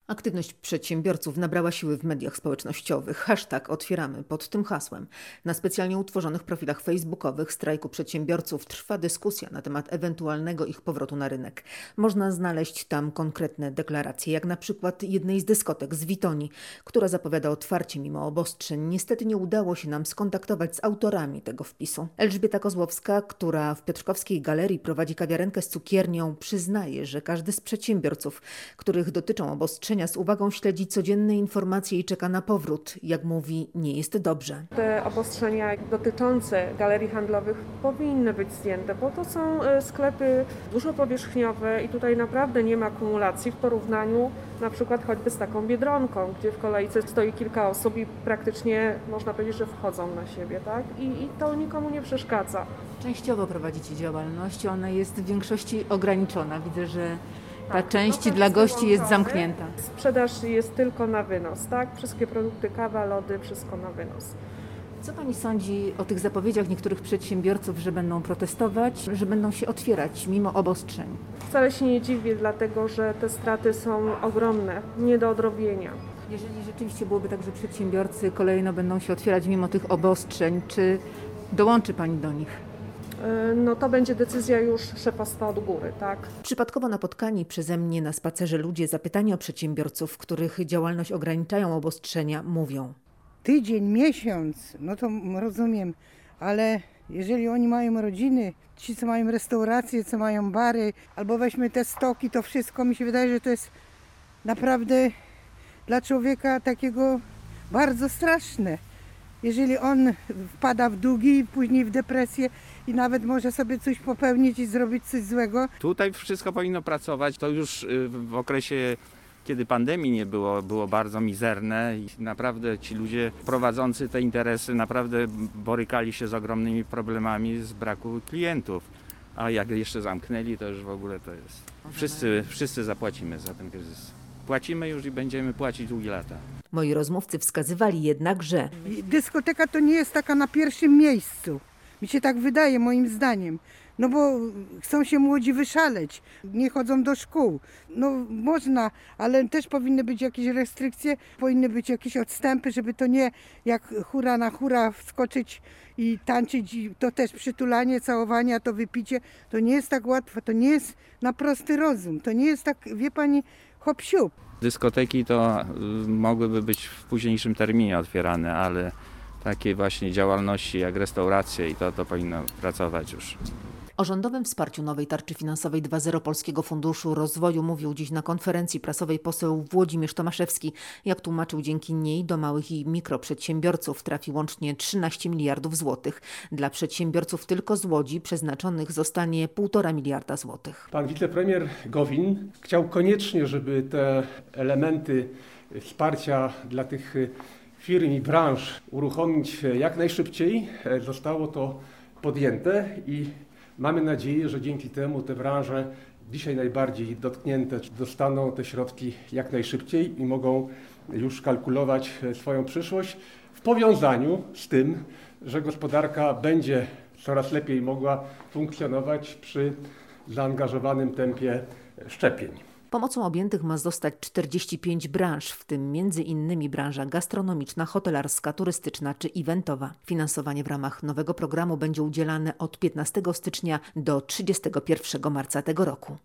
Aktywność przedsiębiorców nabrała siły w mediach społecznościowych. Hashtag otwieramy pod tym hasłem. Na specjalnie utworzonych profilach facebookowych strajku przedsiębiorców trwa dyskusja na temat ewentualnego ich powrotu na rynek. Można znaleźć tam konkretne deklaracje, jak na przykład jednej z dyskotek z Witonii, która zapowiada otwarcie mimo obostrzeń. Niestety nie udało się nam skontaktować z autorami tego wpisu. Elżbieta Kozłowska, która w Piotrkowskiej Galerii prowadzi kawiarenkę z cukiernią, przyznaje, że każdy z przedsiębiorców, których dotyczą obostrzenia, z uwagą śledzi codzienne informacje i czeka na powrót. Jak mówi, nie jest dobrze. Te obostrzenia dotyczące galerii handlowych powinny być zdjęte, bo to są sklepy dużo powierzchniowe i tutaj naprawdę nie ma kumulacji w porównaniu na przykład choćby z taką Biedronką, gdzie w kolejce stoi kilka osób i praktycznie można powiedzieć, że wchodzą na siebie, tak? I to nikomu nie przeszkadza. Częściowo prowadzicie działalność, ona jest w większości ograniczona. Widzę, że ta część dla gości jest zamknięta. Sprzedaż jest tylko na wynos, tak? Wszystkie produkty, kawa, lody, wszystko na wynos. Co pani sądzi o tych zapowiedziach niektórych przedsiębiorców, że będą protestować, że będą się otwierać mimo obostrzeń? Wcale się nie dziwię, dlatego że te straty są ogromne, nie do odrobienia. Jeżeli rzeczywiście byłoby tak, że przedsiębiorcy kolejno będą się otwierać mimo tych obostrzeń, czy dołączy pani do nich? No to będzie decyzja już szefostwa od góry, tak? Przypadkowo napotkani przeze mnie na spacerze ludzie zapytani o przedsiębiorców, których działalność ograniczają obostrzenia, mówią. Tydzień, miesiąc, no to rozumiem, ale jeżeli oni mają rodziny, ci co mają restauracje, co mają bary, albo weźmy te stoki, to wszystko mi się wydaje, że to jest naprawdę dla człowieka takiego bardzo straszne. Jeżeli on wpada w długi, później w depresję i nawet może sobie coś popełnić i zrobić coś złego. Tutaj wszystko powinno pracować. To już w okresie, kiedy pandemii nie było, było bardzo mizerne i naprawdę ci ludzie prowadzący te interesy naprawdę borykali się z ogromnymi problemami z braku klientów. A jak jeszcze zamknęli, to już w ogóle to jest... Wszyscy zapłacimy za ten kryzys. Płacimy już i będziemy płacić długie lata. Moi rozmówcy wskazywali jednak, że Dyskoteka to nie jest taka na pierwszym miejscu. Mi się tak wydaje, moim zdaniem. No bo chcą się młodzi wyszaleć, nie chodzą do szkół. No można, ale też powinny być jakieś restrykcje, powinny być jakieś odstępy, żeby to nie jak hura na hura wskoczyć i tańczyć. I to też przytulanie, całowanie, to wypicie. To nie jest tak łatwo, to nie jest na prosty rozum. To nie jest tak, wie pani, hop siup. Dyskoteki to mogłyby być w późniejszym terminie otwierane, ale takie właśnie działalności jak restauracje i to powinno pracować już. o rządowym wsparciu nowej tarczy finansowej 2.0 Polskiego Funduszu Rozwoju mówił dziś na konferencji prasowej poseł Włodzimierz Tomaszewski. Jak tłumaczył, dzięki niej do małych i mikroprzedsiębiorców trafi łącznie 13 miliardów złotych. Dla przedsiębiorców tylko z Łodzi przeznaczonych zostanie 1,5 miliarda złotych. Pan wicepremier Gowin chciał koniecznie, żeby te elementy wsparcia dla tych firm i branż uruchomić jak najszybciej. Zostało to podjęte i mamy nadzieję, że dzięki temu te branże dzisiaj najbardziej dotknięte dostaną te środki jak najszybciej i mogą już kalkulować swoją przyszłość w powiązaniu z tym, że gospodarka będzie coraz lepiej mogła funkcjonować przy zaangażowanym tempie szczepień. Pomocą objętych ma zostać 45 branż, w tym m.in. branża gastronomiczna, hotelarska, turystyczna czy eventowa. Finansowanie w ramach nowego programu będzie udzielane od 15 stycznia do 31 marca tego roku.